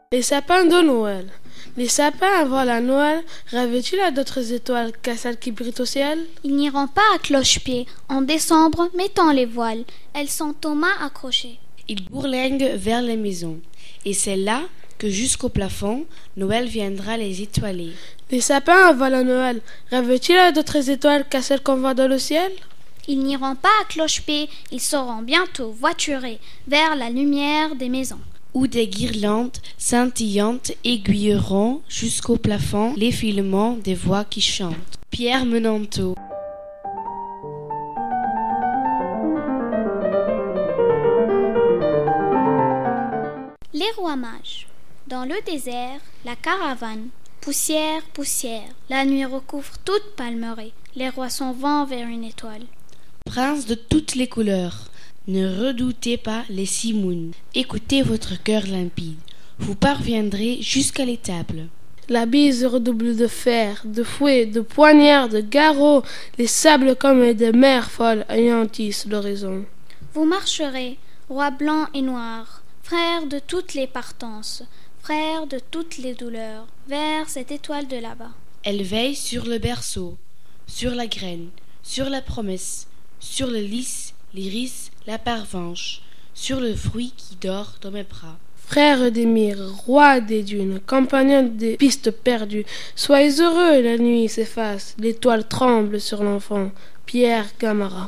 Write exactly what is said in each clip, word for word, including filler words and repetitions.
Les sapins de Noël. Les sapins avant la Noël rêvent-ils à d'autres étoiles qu'à celles qui brillent au ciel? Ils n'iront pas à cloche-pied en décembre, mettant les voiles. Elles sont aux mains accrochées. Ils bourlinguent vers les maisons, et c'est là que jusqu'au plafond, Noël viendra les étoiler. Les sapins avant la Noël rêvent-ils à d'autres étoiles qu'à celles qu'on voit dans le ciel? Ils n'iront pas à cloche-pied, ils seront bientôt voiturés vers la lumière des maisons. Où des guirlandes scintillantes aiguilleront jusqu'au plafond les filements des voix qui chantent. Pierre Menanteau. Les rois mages. Dans le désert, la caravane. Poussière, poussière. La nuit recouvre toute Palmeraie. Les rois s'en vont vers une étoile. Princes de toutes les couleurs, ne redoutez pas les simounes. Écoutez votre cœur limpide. Vous parviendrez jusqu'à l'étable. La bise redouble de fer, de fouet, de poignards, de garrots. Les sables comme des mers folles anéantissent l'horizon. Vous marcherez, rois blancs et noirs, frères de toutes les partances, frères de toutes les douleurs, vers cette étoile de là-bas. Elle veille sur le berceau, sur la graine, sur la promesse, sur le lys, l'iris, la pervenche, sur le fruit qui dort dans mes bras. Frères des myrrhes, rois des dunes, compagnons des pistes perdues, soyez heureux, la nuit s'efface, l'étoile tremble sur l'enfant. Pierre Gamarra.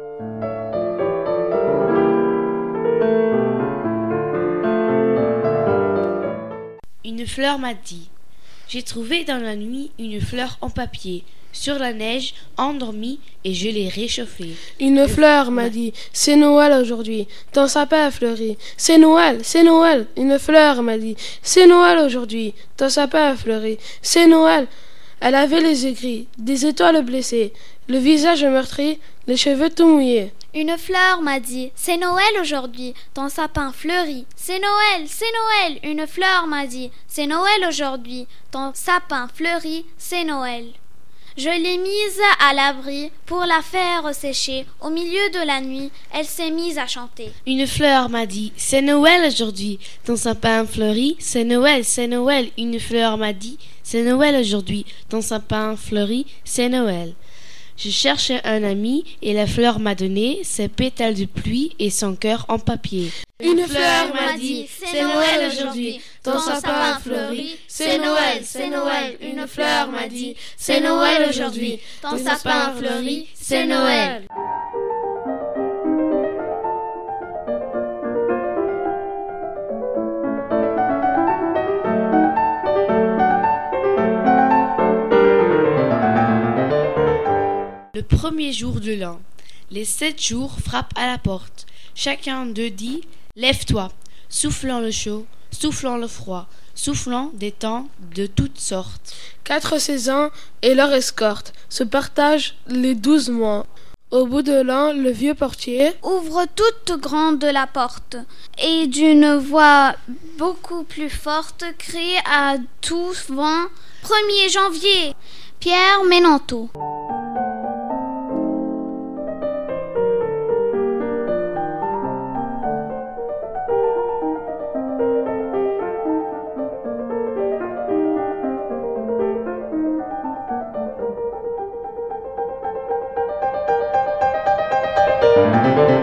Une fleur m'a dit: j'ai trouvé dans la nuit une fleur en papier, sur la neige, endormie, et je l'ai réchauffée. Une fleur m'a dit: c'est Noël aujourd'hui, ton sapin a fleuri. C'est Noël, c'est Noël. Une fleur m'a dit: c'est Noël aujourd'hui, ton sapin a fleuri. C'est Noël. Elle avait les yeux gris, des étoiles blessées, le visage meurtri, les cheveux tout mouillés. Une fleur m'a dit: c'est Noël aujourd'hui, ton sapin fleurit. C'est Noël, c'est Noël. Une fleur m'a dit: c'est Noël aujourd'hui, ton sapin fleurit. C'est Noël. Je l'ai mise à l'abri pour la faire sécher. Au milieu de la nuit, elle s'est mise à chanter. Une fleur m'a dit: c'est Noël aujourd'hui, ton sapin fleurit. C'est Noël, c'est Noël. Une fleur m'a dit: c'est Noël aujourd'hui, ton sapin fleurit. C'est Noël. Je cherchais un ami et la fleur m'a donné ses pétales de pluie et son cœur en papier. Une fleur m'a dit: c'est Noël aujourd'hui, ton sapin fleuri. C'est Noël, c'est Noël. Une fleur m'a dit: c'est Noël aujourd'hui, ton sapin fleuri. C'est Noël. Le premier jour de l'an, les sept jours frappent à la porte. Chacun d'eux dit: lève-toi, soufflant le chaud, soufflant le froid, soufflant des temps de toutes sortes. Quatre saisons et leur escorte se partagent les douze mois. Au bout de l'an, le vieux portier ouvre toute grande la porte et d'une voix beaucoup plus forte crie à tout vent: premier janvier, Pierre Menanteau. Thank you.